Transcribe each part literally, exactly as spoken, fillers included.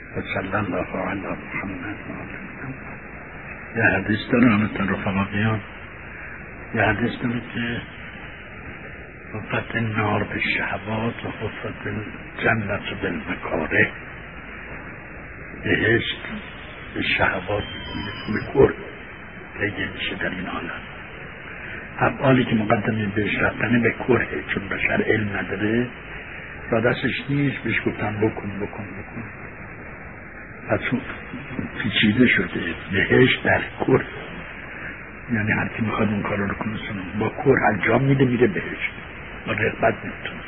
و صلی الله علی محمد. یه حدیث داره همتون رفقایان، یه حدیث داره که حفت النار به شهوات و حفت الجنت بالمکاره. بهشت به شهوات به کور پیدا میشه در این عالم. افعالی که مقدمه بهش رفتنه به کوره، چون بشر علم نداره را دستش نیست، بهش گفتن بکن بکن بکن پس پیچیده شده. بهشت در کور، یعنی هر کی میخواد اون کار رو کنه با کور انجام میده، میره بهشت، با رغبت نمیتونه.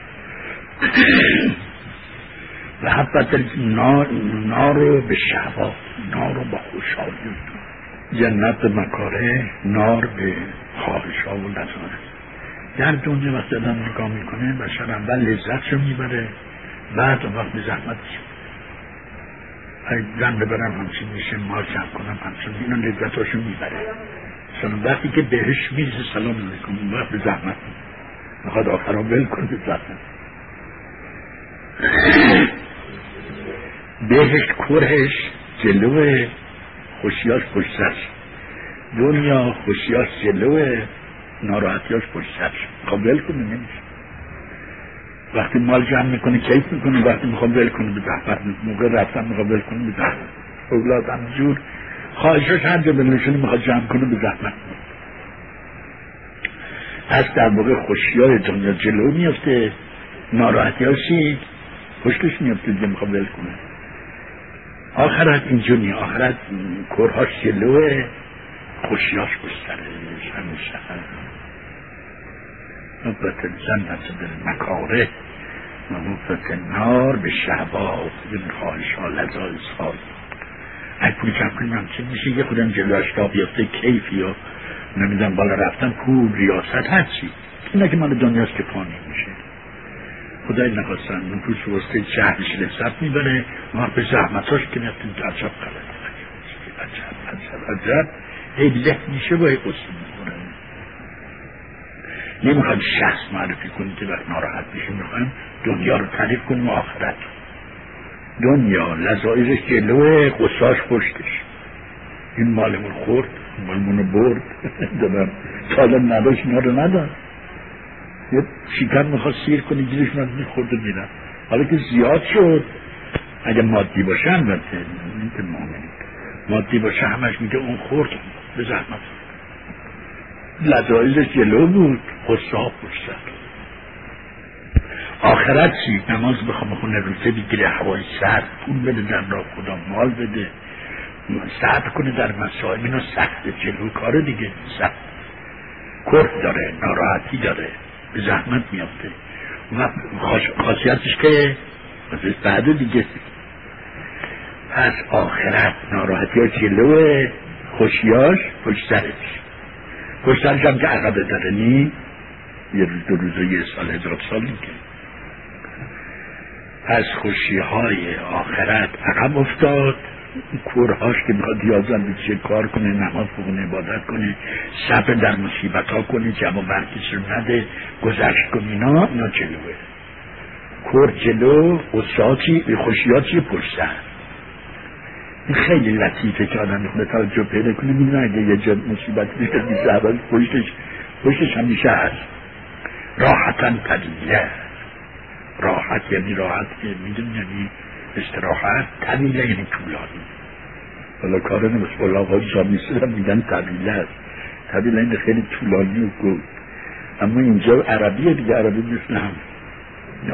و حبت نار نار رو به شهوات، نار رو با خوشحالی، جنت مکاره، نار به خواهش ها و لذات. در دنیا وقتی آدم نگاه میکنه بشر اول لذت رو میبره، بعد اون وقت به زحمتش اگه زن ببرم همچین میشه، مال جمع کنم همچین، اینو لذت هاشو میبره. سلام وقتی که بهش میرسه سلام علیکم، اون وقت به زحمت میخواد آخرا ول کنه به زحمت. بهشت کرهش جلوه، خوشیاش پشت سرش. دنیا خوشیاش جلوه، ناراحتیاش پشت سرش. میخواد ول کنه نمیشه. وقتی مال جمع میکنه کیف میکنه، وقتی میخواد ول کنه به زحمت، موقع رفتن میخواد ول کنه به زحمت. اولاد همجور خواهشاش هر جا بلنشونه میخواد جمع کنه به زحمت. پس در واقع خوشیای دنیا جلو میفته، ناراحتیاشی پشتش میفته دیگه، میخواد ول کنه. آخرت اینجوری، آخرت کرهاش جلوه، خوشیاش بستره همیشه. حفت الجنت بالمکاره و حفت النار به شهوات، این خواهش ها لذایز ها. اگه پولی کم کنیم همچین میشه، یه خودم جلوش تا بیفته کیفی و نمیدونم بالا رفتن، پول، ریاست، هرچی. اینه که مال دنیاست که فانی میشه. خدای نخواستن اون تو سوسته شهرش لذت میبره، ما به زحمتاش که نفتیم عجب قلد عجب عجب عجب هیله میشه با یک قصد میکنه. نمیخوایم شخص معرفی کنیم که وقت ناراحت میشه، میخوایم دنیا رو تعریف کنیم و آخرت. دنیا لذایزش جلوه، قصاش پشتش. این مالمون خورد، مالمونو برد، دادم سالم نداشت، اینا رو نداشت. یه شکر میخواد سیر کنی گیرش نازمی خورده میرن. حالا که زیاد شد، اگه مادی باشه هم بسته این که مؤمنی مادی باشه همش میگه اون خورد به زحمت. لذایزش جلو بود، خسته ها پشت. آخرت چی؟ نماز بخوام بخونه، روزه بگیره، هوای سرد، پول بده در راه خدا، مال بده، صبر کنه در مسائل. اینو سخت جلو کاره دیگه، سخت کرد داره، ناراحتی داره، به زحمت میافته. و خاصیتش که بعد دیگه. پس آخرت ناراحتی ها جلوه، خوشیاش پشت سرش. پشت سرش هم که عقبه داره نی، یه روز دو روز و یه سال هزار سال این که. پس خوشی های آخرت عقب افتاد، کورهاش که میخواد یازن بچه کار کنه، نماز بخونه، عبادت کنه، صبر در مصیبت ها کنه، جواب برکش رو نده، گذشت کنه، اینا اینا جلوه. کور جلو، قصاتی خوشیاتی پشت سر. این خیلی لطیفه که آدم میخونه توجه پیدا کنه، میدونه اگه یه جا مصیبت میشه میشه اول پشتش پشتش همیشه هست. راحتن طویله، راحت یعنی راحت که میدون یعنی استراحت، طویله یعنی طولانی. حالا کار نمیست بالا آقای جامیسته هم میگن طویله است، طویله این خیلی طولانی و گود. اما اینجا عربیه دیگه، عربی مثل هم یا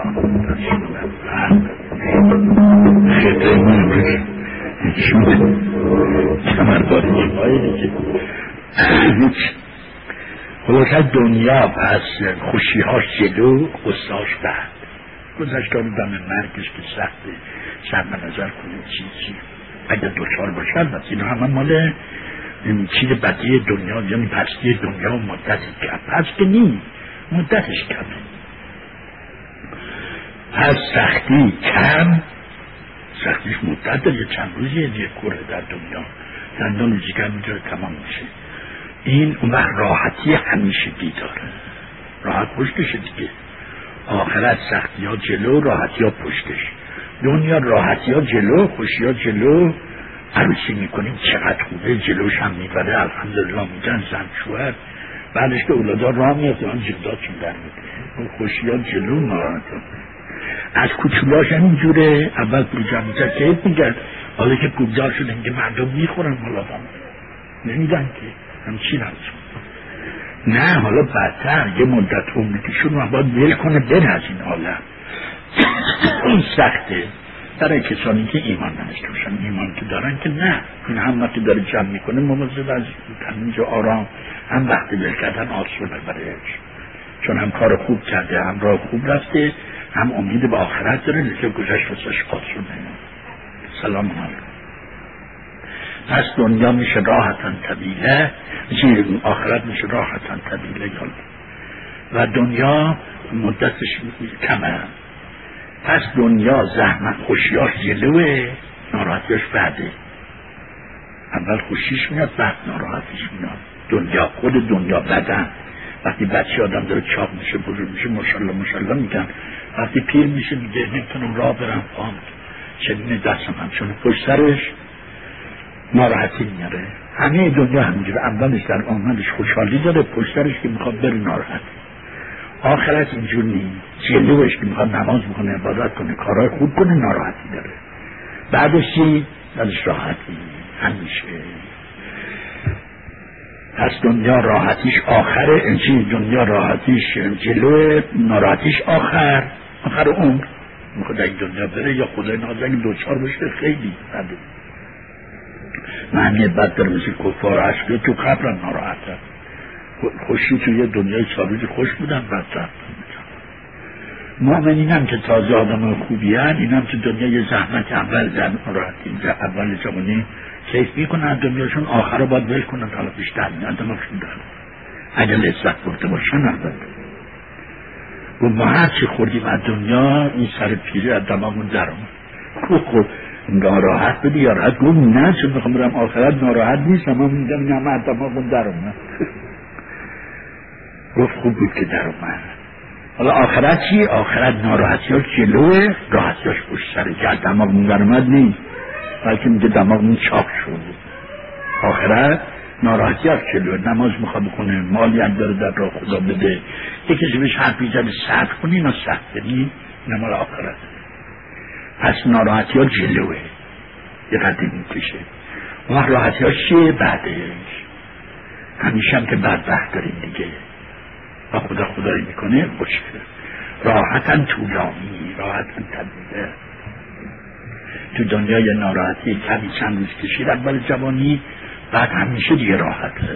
خیلی من شده کمرداری های دیگه هیچ. خلاصه دنیا پس خوشی هاش جلو، قصاش بعد. گذشتان دم مرگش که سخته، شرم نظر کنه چی چی اگر دوچار باشن. بس اینا همه مال چیز بدی دنیا، یعنی پستی دنیا و مدتی کم. پس که نیم مدتش کمه. پس سختی کم، سختیش مدت داره، چند روزی یه کوره در دنیا، دندان و جگر میجاره تمام میشه. این اون وقت راحتی همیشگی داره، راحت پشتشه دیگه. آخرت سختی ها جلو، راحتی ها پشتش. دنیا راحتی ها جلو، خوشی ها جلو، عروسی میکنیم چقدر خوبه، جلوش هم میبره الحمدلله، میگن زن شوهر، بعدش که اولادا راه میفته آن جلداتون در میده، خوشی ها جلو، ناراحت ها. از کوچولاش هم اینجوره، اول پول میزد کیف میگرد، حالا که پولدار شده میگه مردم میخورن حالا هم نمیدن که همچین هم نه. حالا بدتر یه مدت عمرتیشون رو باید ول کنه بره از این عالم. این سخته برای کسانی که ایمان نداشته باشن. ایمان که دارن که نه، این هم وقتی داره جمع میکنه مواظب از همینجا آرام، هم وقتی ول کردن آسونه برایش، چون هم کار خوب کرده، هم راه خوب رفته، هم امید به آخرت داره، لیکن گذشت واسش آسونه. سلام علیکم. پس دنیا میشه راحتاً طویله، میشه آخرت میشه راحتاً طویله، و دنیا مدتش کمه. پس دنیا زحمت خوشیاش جلوه، ناراحتیاش بعده. اول خوشیش میاد بعد ناراحتیش میاد. دنیا خود دنیا بدن، وقتی بچه آدم داره چاق میشه بزرگ میشه ماشاءالله ماشاءالله میگن، وقتی پیر میشه میگه نمیتونم راه برم پام چنین دستم هم، چون پشت سرش ناراحتی میاره. همه دنیا همینجوره، اولش در آمدش خوشحالی داره، پشت سرش که میخواد بره ناراحت. آخرت اینجور نیست، جلوش که میخواد نماز بکنه، عبادت کنه، کارهای خوب کنه، ناراحتی داره. بعدش چی؟ بعدش راحتی همیشه. پس دنیا راحتیش آخره، این دنیا راحتیش جلوه، ناراحتیش آخر، آخر عمر. میخواد این دنیا بره یا خدای نازنین دوچار بشه خیلی بده. معنی بد داره، مثل کفار عشقی تو قبرم ناراحته، خوشی تو یه دنیای چاروز خوش بودن بدتر. مؤمنین هم که تازه آدم خوبی هن، این هم تو دنیا یه زحمت اول زن راحتی اول زمانی کیف میکنن دنیاشون، آخر رو باید ول کنن حالا بیشتر میادم هاشون دارن اگر لذت برده باشن. البته و ما هر چی خوردیم از دنیا این سر پیری از دماغمون در اومد. خوب خوب ناراحت بدی یا راحت گفت نه چون میخوام برم آخرت ناراحت نیست، اما میگم نه از دماغمون در اومد. گفت خوب بود که در اومد. حالا آخرت چی؟ آخرت ناراحتی ها جلوه، راحتی هاش پشت سره، که از دماغمون در اومد نیست، بلکه میگه دماغمون چاق شد. آخرت ناراحتی هاش جلوه، نماز میخواد بکنه، مالی هم داره در راه خدا بده، یکی بهش حرف میزنه صبر کنی اینا سخته نی، اینا مال آخرت. پس ناراحتی ها جلوه یه قدیم میکشه. و راحتی ها چیه؟ بعدش همیشه هم که بدبخت داریم دیگه و خدا خدایی میکنه خوشگه. راحتاً طولانی، راحتاً طبیعه. تو دنیای ناراحتی کمی چند روز کشید اول جوانی، بعد همیشه دیگه راحته.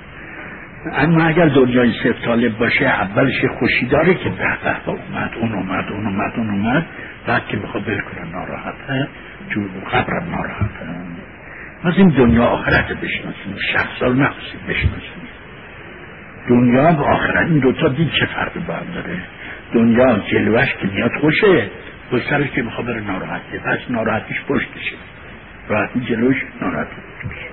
اما اگر دنیای صفت طالب باشه اولش خوشی داره که به به اومد اون اومد اون اومد اون اومد، بعد که میخواد بر کنه ناراحته، تو قبرم ناراحته. از این دنیا آخرت بشناسیم، شخص ها نخواستیم بشناسیم. دنیا و آخرت این دوتا دید چه فرق با هم داره. دنیا جلوش که میاد خوشه، بسرش که میخواد بره ناراحته، پس ناراحتیش پشتشه، راحتی جلوش ناراحتی پشتشه.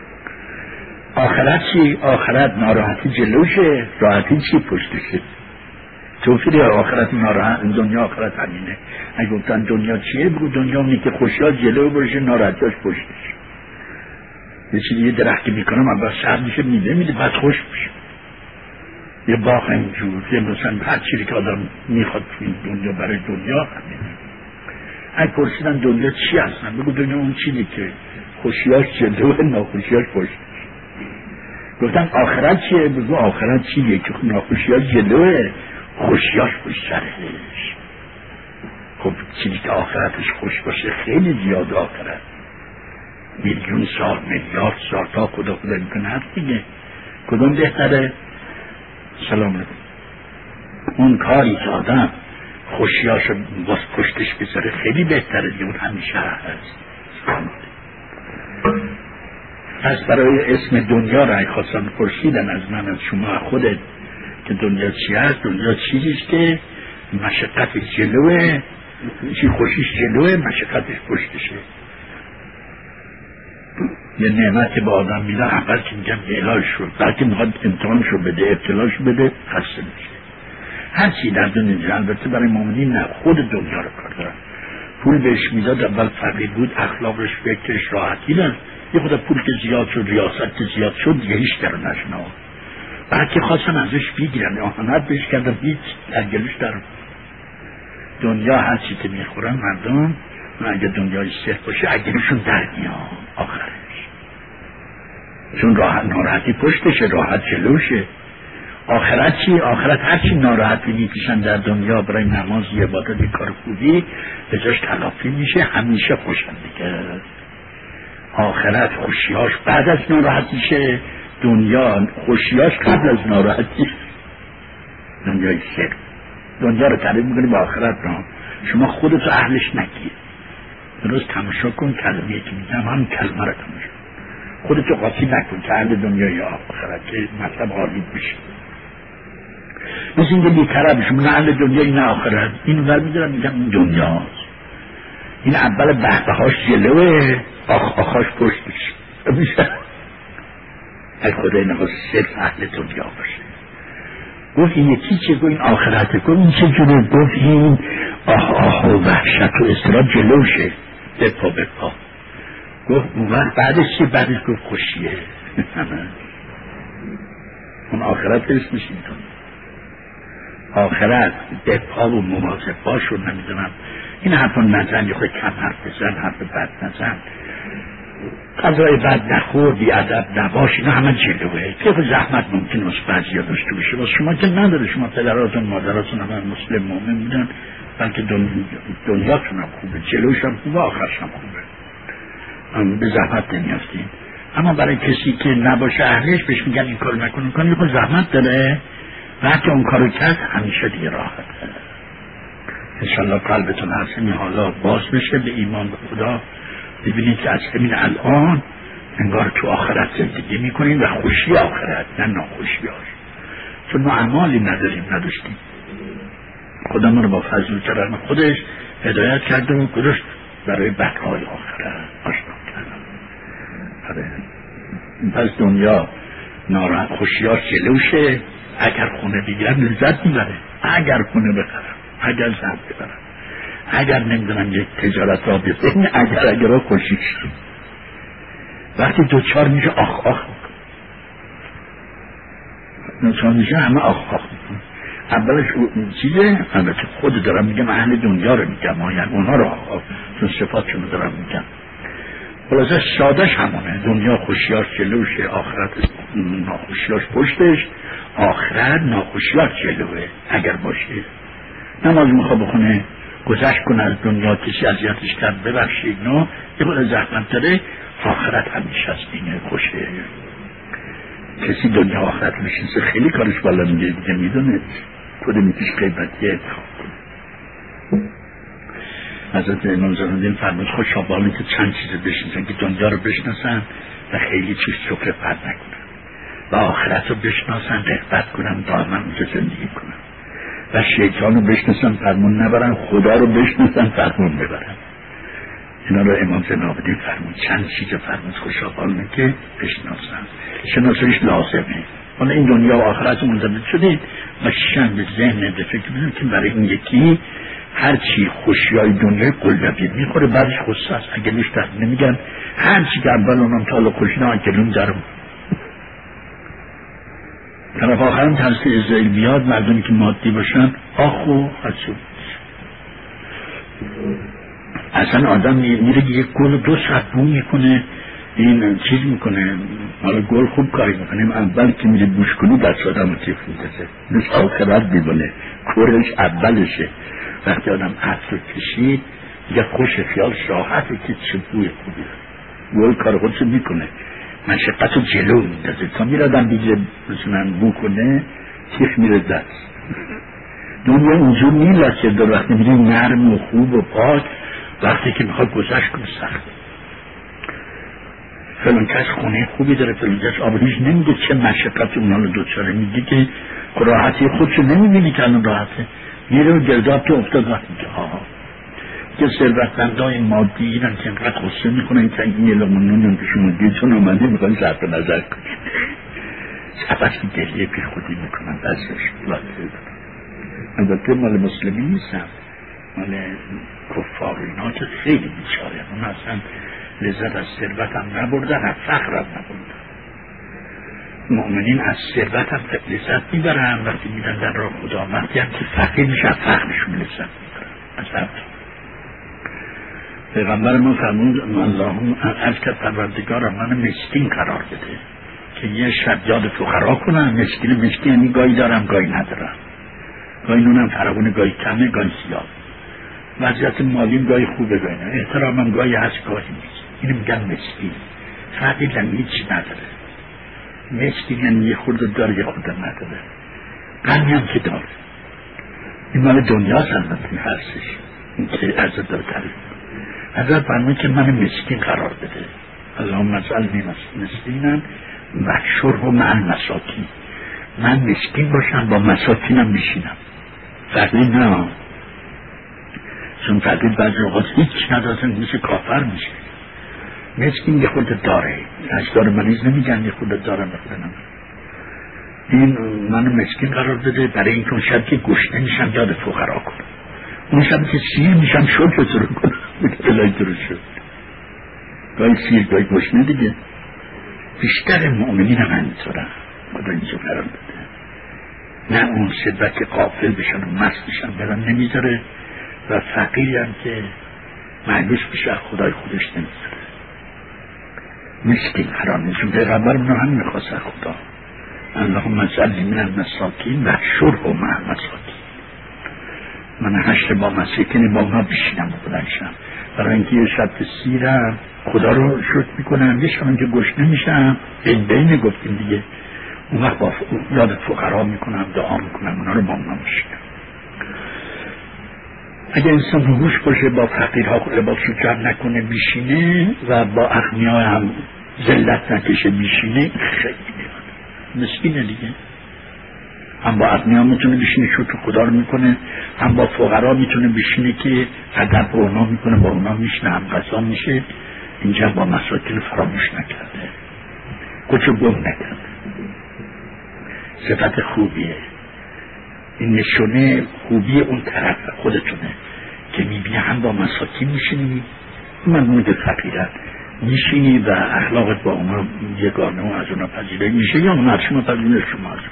آخرت چی؟ آخرت ناراحتی جلوشه، راحتی چی پشتشه. توفیری آخرت ناراحت، دنیا آخرت همینه. اگه گفتن دنیا چیه بگو دنیا اونی که خوشی ها جلو باشه، ناراحتیاش پشتشه. یه چیزی یه درختی میکنم اول سر میشه میده میده بعد خوش میشه. یه باغ اینجور، یه مثلا هر چیزی که آدم میخواد توی دنیا برای دنیا همینه. اگه پرسیدن دنیا چی هستن بگو دنیا اون چیزی که خوشیاش جلوه، ناخوشیاش پشتشه. گفتن آخرت چیه؟ بگو آخرت چیه که ناخوشیاش جلوه، خوشیاش پشت سرش. خب چیزی که آخرتش خوش باشه خیلی زیاد آخرت، میلیون سال میلیارد سال تا خدا خدا میکنه هست دیگه. کدوم بهتره؟ سلام علیکم. اون کاری که آدم خوشیاشو باز پشتش بذاره خیلی بهتره دیگه، اون همیشه هست. پس برای اسم دنیا را خواستم پرسیدن از من از شما خودت که دنیا چی هست؟ دنیا چیزیست که مشقتش جلوه، چی خوشیش جلوه، مشقتش پشتشه. یه نعمت به آدم میدن اول که میگم علاج شد، بعد که میخواد امتحانشو بده ابتلاشو بده خسته میشه. هر چی در دنیا، البته برای مؤمنین نه، خود دنیا رو کار دارن. پول بهش میداد، اول فقیر بود، اخلاقش فکرش راحتی نه، یه خود پول که زیاد شد، ریاست که زیاد شد، دیگه هیچ در نشنا. بعد که خواستن ازش بگیرن، آهانت بهش کردن، هیچ در گلوش در دنیا هر چی که میخورن مردم، اگه دنیای صرف باشه اگرشون در میاد آخرش، چون راحت ناراحتی پشتشه، راحت جلوشه. آخرت چی؟ آخرت هرچی ناراحتی میکشن در دنیا برای نماز، عبادت، کار خوبی به جاش تلافی میشه، همیشه خوشن دیگه. آخرت خوشیاش بعد از ناراحتیشه، دنیا خوشیاش قبل از ناراحتی. دنیای صرف، دنیا رو تعریف میکنی با آخرت را شما خودتو اهلش نگیر. درست تماشا کن کلمه‌ای که میگم، هم کلمه رو تماشا خودتو قاطی نکن که اهل دنیای آخرت که مطلب عالی بشه. مثل اینکه بی‌طرف شما نه اهل دنیای نه آخرت، اینو ور میدارم میگم این دنیاست، این اول بهبهاش جلوه، آخ آخاش پشتش. میشه ای خدای نخواست صرف اهل دنیا باشه. گفت این یکی چه گفت این آخرته، گفت این چه جوره، گفت این آه آه و وحشت و اضطراب جلوشه، بپا بپا. گفت اون وقت بعدش چی؟ بعدش گفت خوشیه. اون آخرت اسمش اینطور، آخرت بپا و مواظب باش و نمیدونم این حرفا نزن، یه خود کم حرف بزن، حرف بد نزن، غذای بد نخور، بی ادب نباش، اینا همه جلوه. که زحمت ممکن است بعضی ها داشته باشه، واسه شما که نداره، شما پدراتون مادراتون همه مسلم مومن بودن، بلکه دنیاتون هم خوبه، جلوش هم خوبه، آخرش هم خوبه، به زحمت نمیافتین. اما برای کسی که نباشه اهلش بهش میگن این کار نکن، این کار یه خود زحمت داره، وقتی اون کارو کرد همیشه دیگه راحته. انشالله قلبتون از این حالا باز بشه به ایمان به خدا، ببینید که از همین الان انگار تو آخرت زندگی میکنیم و خوشی آخرت، نه ناخوشی هاش، چون ما اعمالی نداریم، نداشتیم. خدا ما رو با فضل و کرم خودش هدایت کرده و گذاشت برای بقای آخرت آشنا کردن. پس دنیا ناراحت، خوشیاش جلوشه. اگر خونه بگیرم لذت میبره، اگر خونه بخرم، اگر زن ببرم، اگر نمیدونم یک تجارت را بزنم، اگر اگر را خوشی شد. وقتی دوچار میشه آخ آخ دوچار میشه همه آخ آخ میکنه. اولش چیزه، البته خود دارم میگم، اهل دنیا رو میگم، یعنی اونها رو آخ آخ، چون صفاتشون رو دارم میگم. خلاصه سادش همونه، دنیا خوشیاش جلوشه، آخرت ناخوشیاش پشتش، آخرت ناخوشیاش جلوه اگر باشه. نماز میخواه بخونه، گذشت کنه از دنیا، کسی اذیتش کرد ببخشید، نه یه خود زحمت داره، آخرت همیشه از اینه خوشه. کسی دنیا آخرت میشینسه خیلی کارش بالا میگه دیگه، میدونه خود میتیش قیمتی انتخاب کنه. حضرت امام زرندین فرمود خوشا بالی که چند چیز بشنسن، که دنیا رو بشناسن و خیلی چیز شکر فرد نکنن، و آخرت رو بشناسن رغبت کنن، دائما اونجا زندگی کنن، و شیطان رو بشناسن فرمون نبرن، خدا رو بشناسن فرمون ببرن. اینا رو امام زرندین فرمود چند چیز فرمود خوشا بالی که بشناسن، شناسیش لازمه. حالا این دنیا و آخرت منضبط شدید و شن به ذهن به فکر بزن که برای این یکی هر چی خوشی های دنیای قلبی میخوره بعدش غصه است. اگه بیشتر نمیگن هر چی که اول اونم تا حالا خوشی نه اگلون درم طرف آخرم ترس ازرائیل بیاد، مردمی که مادی باشن آخو حسود. اصلا آدم میره یک گل دو ساعت بو میکنه، این چیز میکنه، حالا گل خوب کاری میکنه، اول که میره بوش کنی دست آدم رو تیف میکشه، دوست آخرت میبونه، کورش اولشه. وقتی آدم عطر رو کشید دیگه خوش خیال راحته که چه بوی خوبی گل کار خودشو میکنه، مشقت رو جلو میندازه تا میره آدم دیگه مثلا بو کنه تیخ میره دست. دنیا اونجور میلسه در وقتی میره نرم و خوب و پاک، وقتی که میخواد گذشت کنه سخت. فلان کس خونه خوبی داره، فلان کس آبریش نمیگه چه مشقت اونا رو دوچاره، میگه که راحتی خودشو نمیبینی که الان راحته، میره و گرداب تو افتاد وقت میگه آها که ثروتمندای مادی ایران که اینقدر غصه میکنن که این یه لقمه نون که شما دیتون آمده میخوان صرف نظر کنید، سپس گریه بی خودی میکنن دستش. البته مال مسلمی نیستم، مال کفار و اینا که خیلی بیچاره، اون اصلا لذت از ثروت هم نبردن، از فقر هم نبردن. مؤمنین از ثروت هم لذت میبرن وقتی میدن در راه خدا، وقتی هم که فقیر میشه از فقرشون لذت میبرن. اصلا پیغمبر ما فرمود اللهم از که پروردگارم من مسکین قرار بده که یه شب یاد فقرا کنم. مسکین مسکین یعنی گاهی دارم گاهی ندارم، گاهی نونم فراوونه گاهی کمه گاهی زیاد، وضعیت مالیم گاهی خوبه گاهی نه، احترامم گاهی هست گاهی نیست. اینو میگن مسکین. فقیر هم هیچ نداره. مسکین یعنی یه خورده داره یه خورده نداره، غنی هم که داره. این مال دنیاست البته هستش این که عرض داره تعریف. حضرت فرمود که من مسکین قرار بده. اللهم اجعلنی مسکینا و شرب مع المساکین. من مسکین باشم با مساکینم میشینم. فقیر نه، چون فقیر بعضی اوقات هیچ نداره میشه کافر میشه. مسکین یه خورده داره، از داره منیز نمیگن، یه خورده داره بخدنم. این منو مسکین قرار بده برای اینکه اون شب که گشنه میشم یاد فقرا کنم، اون شب که سیر میشم شد رو کنم بلای درست شد. گاهی سیر گاهی گشنه دیگه. بیشتر مؤمنین هم همینطورن. خدا اینجا قرار بده نه اون ثروت که غافل بشن و مست بشن برن نمیذاره، و فقیری هم که مایوس بشه خدای خودش نمیذاره. مسکین قرار میشون. پیغمبر منو همین میخواست خدا اللهم اجعلنی من المساکین و شرب مع المساکین. من هشت با مساکین با اونا بشینم و بلنشم، برای اینکه یه شب سیرم خدا رو شکر میکنم، یه شب که گشنه میشم بین بین گفتیم دیگه، اون وقت با یاد فقرا میکنم، دعا میکنم، اونا رو با اونا میشینم. اگه انسان روش باشه با فقیرها لباسو جمع نکنه بیشینه و با اغنیا هم ذلت نکشه بیشینه، خیلی مسکینه دیگه. هم با اغنیا میتونه بشینه شکر خدا رو میکنه، هم با فقرا میتونه بشینه که ادب با اونا میکنه، با اونا میشنه، هم غذا میشه. اینجا با مساکین فراموش نکرده، کچو گم نکرده. صفت خوبیه. این نشونه خوبی اون طرف خودتونه که میبینی هم با مساکین میشینی، من مونده فقیرت میشینی و اخلاقت با اونا یگانه و از اونا پذیره میشه، یا اونا از شما پذیره شما از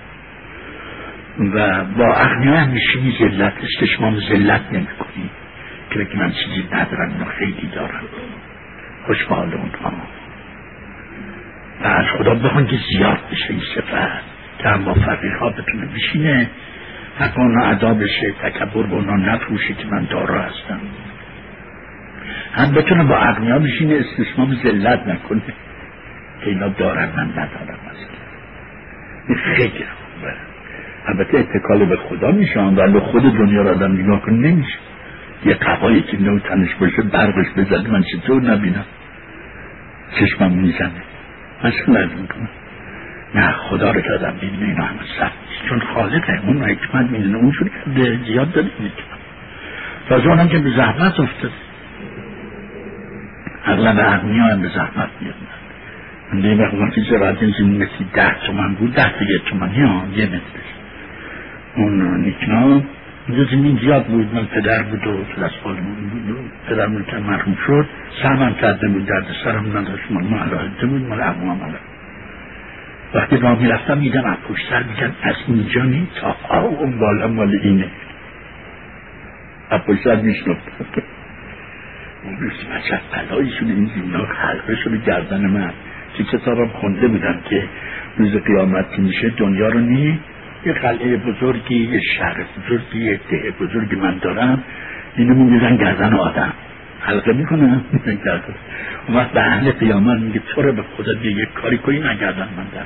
و با اغنیا هم میشینی ذلت استشمام ذلت نمی کنی که بگی من چیزی ندارم اونا خیلی دارم. خوش به حال اونها و از خدا بخون که زیاد بشه این صفت که هم با فقیرها بتونه بشینه، حق اونا ادا بشه، تکبر به اونا نفروشه که من دارا هستم، هم بتونه با اغنیا بشینه استشمام ذلت نکنه که اینا دارن من ندارم اصلا. این خیلی خوبه. البته اتکال به خدا میشه، ولی خود دنیا را آدم نگاه کنه نمیشه. یه قبایی که نو تنش باشه برقش بزنه من چطور نبینم، چشمم میزنه مثلا از میکنم. نه خدا رو که آدم ببینه اینا همه سخت چون خالقه، اون حکمت میدونه، اون شوری که زیاد داره میکنم. تازه اونم که به زحمت افتاده، اغلب اغنیا هم به زحمت میادن. من دیگه وقت وقتی زراعت زمین مثل ده تومن بود، ده دیگه تومنی ها یه مترش اون نیکنا اونجا زمین زیاد بود. من پدر بود و دستبال بود، پدر ملکم مرحوم شد، سرمم کرده بود، درد سرم نداشت، مال ما علاهده بود، مال عمو هم علاهده. وقتی راه میرفتم میدم از پشت سر میگن از اینجا نی تا آو اون بالا مال اینه، از پشت سر میشنفت. اون روز مجب بلایی شده این زمین ها حلقه شده گردن من. که کتابم خونده بودم که روز قیامت که میشه دنیا رو نی یه قلعه بزرگی، یه شهر بزرگی، یه ده بزرگی من دارم، اینو میگیزن گردن آدم حلقه میکنم گردن. اون وقت به اهل قیامت میگه تو رو به خدا بیا یک کاری کنی نگردن من در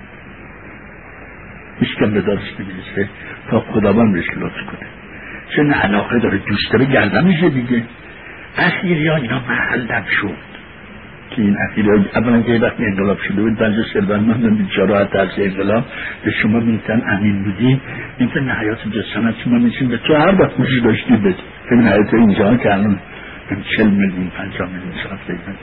میشکم به دارش نمیرسه تا خدا من بهش لطف کنه، چون علاقه داره دوست داره گردن میشه دیگه. اخیری ها اینا محلم شد که این اخیری ها اولا که وقتی انقلاب شده بود بنجا سربن من دارم بیچاره حتی از انقلاب به شما میتن امین بودی میتن نحیات جسانت شما میشین به تو هر وقت موشی داشتی بده ببین حیات اینجا که الان چل میلیون پنجاه میلیون صرف دیگه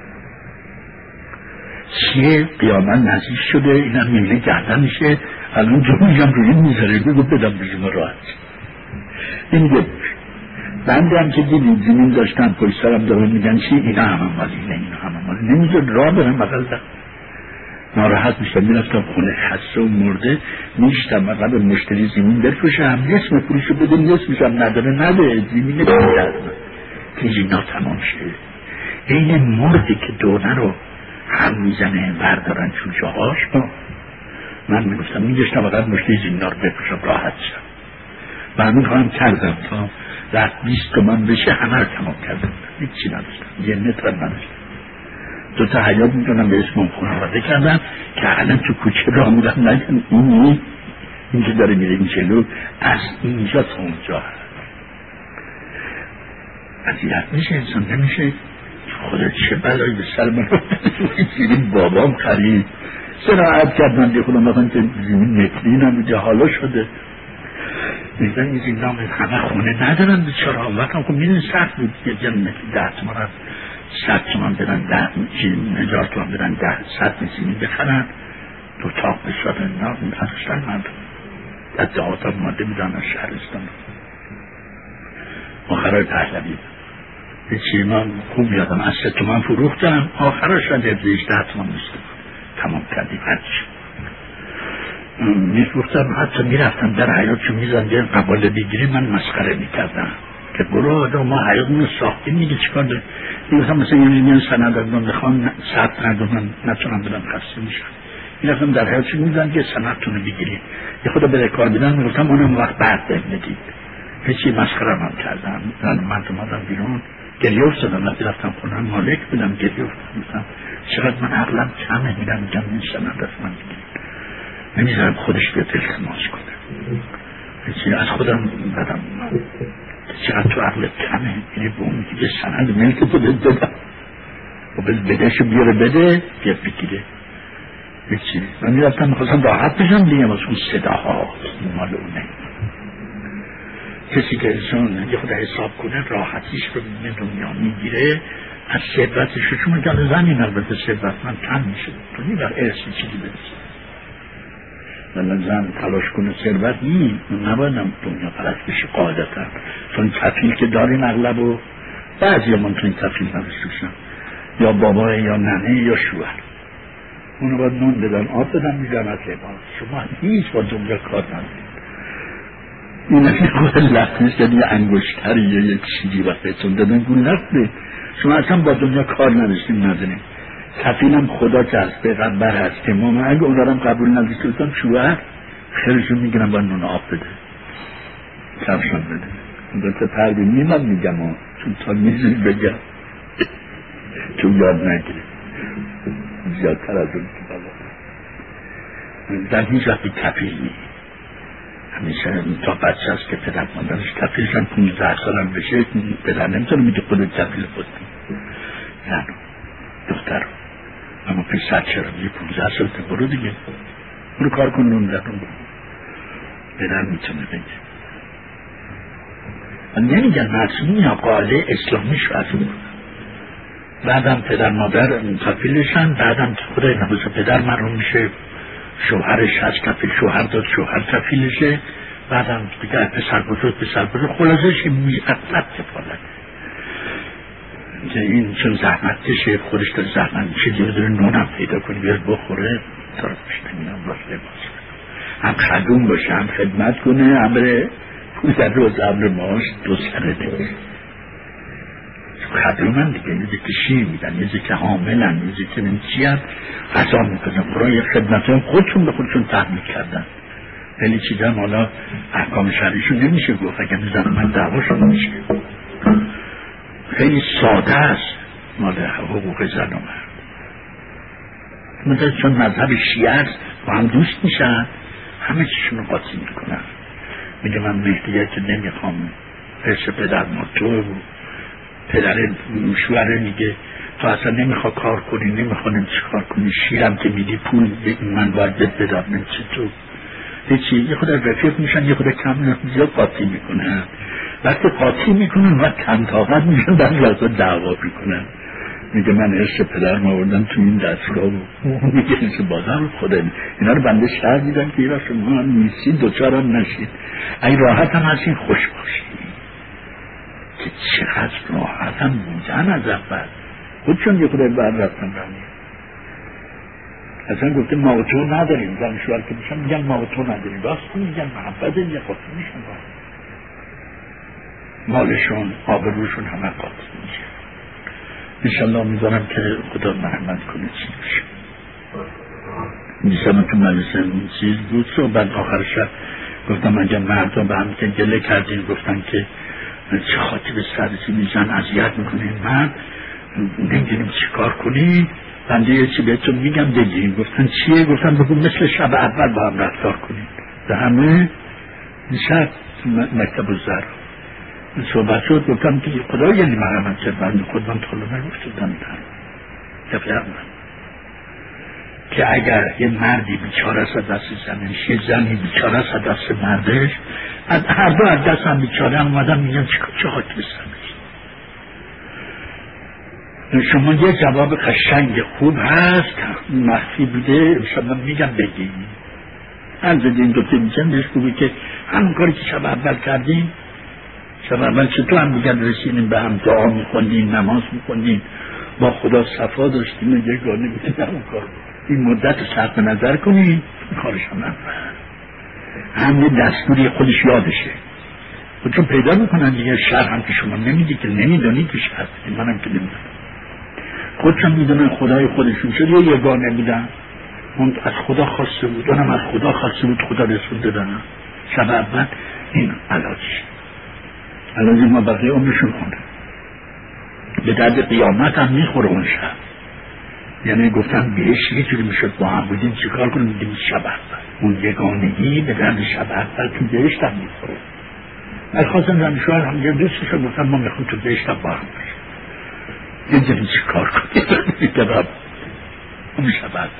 چیه قیامت نزدیک شده، اینم میله گردن میشه. الان جمعی هم روی میذاره بگو بدم به شما راحت این دیگه بنده هم که دیدید زمین داشتن پشت سرم دارن میگن چی اینا همه مالی نه اینا همه مالی نمیذار راه برم بغل در ناراحت میشتم میرفتم خونه خسته و مرده میشتم بغل مشتری زمین بفروشم نصف پولشو بده نصفشم نداره نده زمین بده که اینا تمام شده این مردی که دونه رو هم میزنه بردارن چوچه هاش با من میگفتم میگشتم بغل مشتری زمین رو بفروشم راحت شم و همین خواهم کردم تا رفت بیست تومن بشه همه رو تمام کردم هیچی نداشتم یه متر نداشتم دو تا حیات میتونم به اسمم خانواده کردم که الان تو کوچه را میدم نگن اینی این که داره میره این جلو از اینجا تا اونجا هست اذیت میشه انسان نمیشه خودت چه بلایی به سر من این بابام خرید سراحت کرد من دی خودم بخوام که زمین متری نمیده حالا شده میگن این زندان همه خونه ندارن بیچاره وقتا خب میدونی سخت بود یه جنتی ده تومن رفت صد تومن بدن ده هزار تومن بدن ده صد زمین بخرن دو تاق بشارن نه نداشتن مردم از دهات هم ماده میدن از شهرستان آخرای پهلوی چی من خوب یادم از سه تومن فروختم آخرش شد ابزیش ده تومن میستم تمام کردیم هرچی میفروختم حتی میرفتم در حیاتشو میزن قباله بگیری من مسخره میکردم که برو آدم ما حیاتمون رو ساختیم میگه چیکار داره میگفتم مثلا یه میگن سند اگرم بخوام ساعت ندو من نتونم بدم خسته میشم میرفتم در حیاتشو میزن که سندتون رو بگیرید یه خدا بده کار بدن میگفتم اونم وقت بعد بدید هیچی مسخره هم کردم من تو مادم بیرون گریه افتادم وقتی رفتم خونم مالک بودم گریه افتادم چقدر من عقلم کمه میدم میگم این سند از من بگیرید نمیذارم خودش بیاد التماس کنه چیزی از خودم بدم چقدر تو عقلت کمه یعنی به اون دیگه سند ملک تو بده دادم و بدهشو بیاره بده بیاد بگیره چیزی من میرفتم میخواستم راحت بشم دیگه از اون صداها مال اونه کسی که انسان یه خود حساب کنه راحتیش رو به دنیا میگیره از ثروتش رو چون گل زنین البته ثروت من کم میشه تو میبر ارسی چیزی برسه ولی زن تلاش کنه ثروت نی نبایدم دنیا پرست بشه قاعدتا چون کفیل که دارین اغلب و بعضی هم ممکنه کفیل نرسوشن یا بابا یا ننه یا شوهر اونو باید نون بدن آب بدن میزن از لباس شما هیچ با دنیا کار ندارید این اگه خود لحظه یعنی انگشتری یا یک چیزی وقتتون دادن گون نفته شما اصلا با دنیا کار نداشتیم نداریم کفیلم خدا که از پیغمبر هست که ما اگه اون دارم قبول نداشته بودم شوهر خیرشون میگیرم باید نون آب بده کفشان بده البته پردی نیمم میگم ها چون تا میزونی بگم چون یاد نگیره زیادتر از اون که بلا در هیچ وقتی کفیل نی همیشه تا بچه هست که پدر مادرش کفیلشن پونزده سالم بشه پدر نمیتونه میگه خودت کفیل خود نه دختر اما پسر چرا میگه پونزده سال که برو دیگه برو کار کن نون در اون برو پدر میتونه بگه من نمیگن معصومی یا قاله اسلامیش وضع بود بعدم پدر مادر کفیلشن بعدم خدا نبوزه پدر مرحوم میشه شوهرش هست کفیل شوهر داد شوهر کفیلشه بعدم دیگه پسر بزرگ پسر بزرگ خلاصش میقفت کفالت که این چون زحمت کشه خودش داره زحمت میشه دیگه داره نونم پیدا کنی بیار بخوره طرفش نمیدونم باش لباس هم خدوم باشه هم خدمت کنه هم بره پول در روز عمر ماش دو سره دیگه خدوم هم دیگه یه که شیر میدن یه که حاملن یه که نمیچی هم غذا میکنن برای یه خدمت هم خودشون به خودشون تحمیل کردن خیلی چیزا هم حالا احکام شرعیشون نمیشه گفت اگه میزن من دعواشون میشه خیلی ساده است مال حقوق زن و مرد مثلا چون مذهب شیعه است با هم دوست میشن همه چیشون رو قاطی میکنن میگه من مهدیت نمیخوام پس پدر مرتوه بود پدر شوهره میگه تو اصلا نمیخوا کار کنی نمیخوا نمیشه کار کنی شیرم که میدی پول من باید بد بدم نمیشه تو هیچی یه خود رفیق میشن یه خود کم زیاد قاطی میکنن وقتی قاطی میکنن و کم طاقت میشن در لحظه دعوا میکنن میگه من عشق پدر ما آوردم تو این دستگاه بود میگه عشق بازار خدا اینا رو بنده شهر دیدم که اینا شما هم نیستید دوچار هم نشید این راحت هم هستین خوش باشید که چقدر راحت هم بودن از اول خودشون یه خودای بر رفتن رمید اصلا گفته ما و تو نداریم زن شوهر که میشن میگن ما و تو نداریم راست میگن محبت یه قاطی میشن مالشون آبروشون همه قاطی میشه. انشالله میذارم که خدا مرحمت کنه چی میشه. میشم تو مجلس چیز بود صحبت آخر شب گفتم اگر مردم به هم که گله کردیم گفتن که چه خاطر سرسی میزن اذیت میکنین مرد نمیدونیم چی کار کنیم بنده یه چی بهتون میگم بگیم گفتن چیه؟ گفتن بگو مثل شب اول با هم رفتار کنیم به همه شب مکتب الزهرا صحبت شد گفتم که خدا یعنی مرحمت کرد بنده خودم طالب نگفتم دفعه اول که اگر یه مردی بیچاره است دست زنش یه زنی بیچاره است دست مردش از هر دو از دست هم بیچاره هم اومدن میگن چه خاطر بستنش. شما یه جواب قشنگ خوب هست مخفی بوده شما میگم بگیم هر زده این دوته میگن بهش خوبی که همون کاری که شب اول کردیم شب اول چطور هم میگن رسیدیم به هم دعا میخوندیم نماز میخوندیم با خدا صفا داشتیم یه گانه میگن همون کار این مدت صرف نظر کنی کارش هم نفر هم یه دستوری خودش یادشه چون پیدا میکنن دیگه شر هم که شما نمیدی که نمیدونی که شر هستی منم که نمیدونم خودشم میدونن خدای خودشون شد یه یگانه بودن اون از خدا خواسته بود اونم از خدا خواسته بود خدا رسول دادن شب اول این علاجش علاجی ما بقیه عمرشون خونه به درد قیامت هم میخوره اون شب یعنی گفتن بهش یه جوری میشد با هم بودیم چیکار کنیم میدیم شب اول اون یگانگی به درد شب اول تو بهشت هم میخوره از خواستم زن شوهر هم یه دوستش گفتن ما میخوام تو بهشت هم با هم باشیم یه جوری چیکار کنیم دارم اون شب اول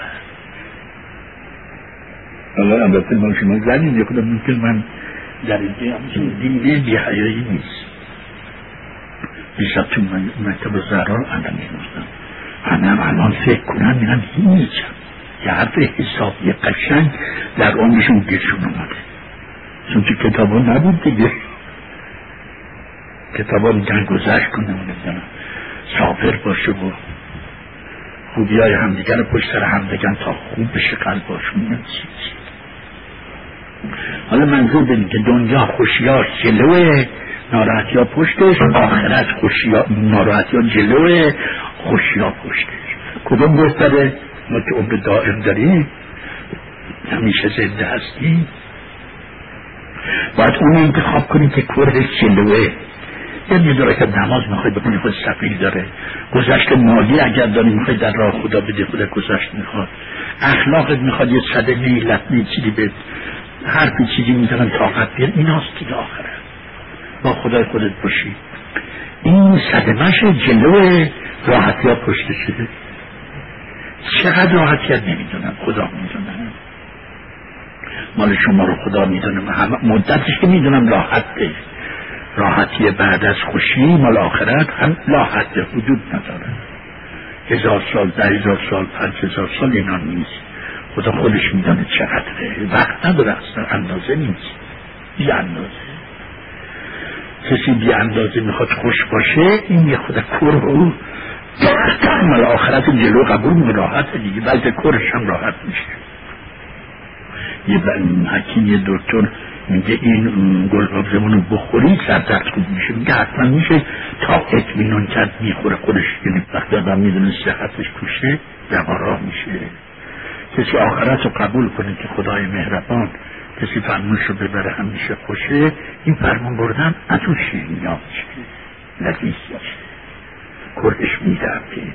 حالا البته ما شما زنیم یه خودم ممکن من در اینجا همچون دیده بی‌حیایی نیست بیشتر تو مکتب الزهرا رو الان می‌نوشتم همه الان فکر کنم میرم هیچ یه حرف حسابی قشنگ در عمرشون گیرشون اومده چون که کتابا نبود دیگه کتابا میگن گذشت کنه نمیدونم صابر باشه و خوبی های همدیگر رو پشت سر هم بگن تا خوب بشه قلباشون میگن چی چی حالا منظور بدین که دنیا خوشیاش جلوه ناراحتی ها پشتش آخرت خوشیا ناراحتی ها جلوه خوشی ها پشتش کدوم بهتره ما که عمر دائم داریم همیشه زنده هستیم باید اون انتخاب کنیم که کرهش جلوه یعنی یه داره که نماز میخوای بکنی خود سفیل داره گذشت مالی اگر داری میخوای در راه خدا بده خدا گذشت میخواد اخلاقت میخواد یه صده نیلت نیچیدی به هر پی چیزی میتونن طاقت بیان این هاست که آخره با خدای خودت باشی این صدمش جلو راحتی ها پشت شده چقدر راحتی ها نمیدونم خدا میدونم مال شما رو خدا میدونم همه مدتش که میدونم راحته راحتی بعد از خوشی مال آخرت هم راحته وجود نداره هزار سال ده هزار سال پنج هزار سال اینا نیست خدا خودش میدونه چقدره وقت نداره اصلا اندازه نیست بی اندازه کسی بی اندازه میخواد خوش باشه این یه خود کره و مال آخرت جلو قبول راحته دیگه بلکه کرش هم راحت میشه یه حکیم یه دکتر میگه این گلاب زمون رو بخوری سردرد خوب میشه میگه حتما میشه تا اطمینان کرد میخوره خودش یعنی وقتی آدم میدونه صحتش کوشه دوارا میشه کسی آخرت رو قبول کنه که خدای مهربان کسی فرمونش رو ببره همیشه خوشه این فرمون بردن از اون شیرینی ها میشه لذیذ باشه کرش میدرده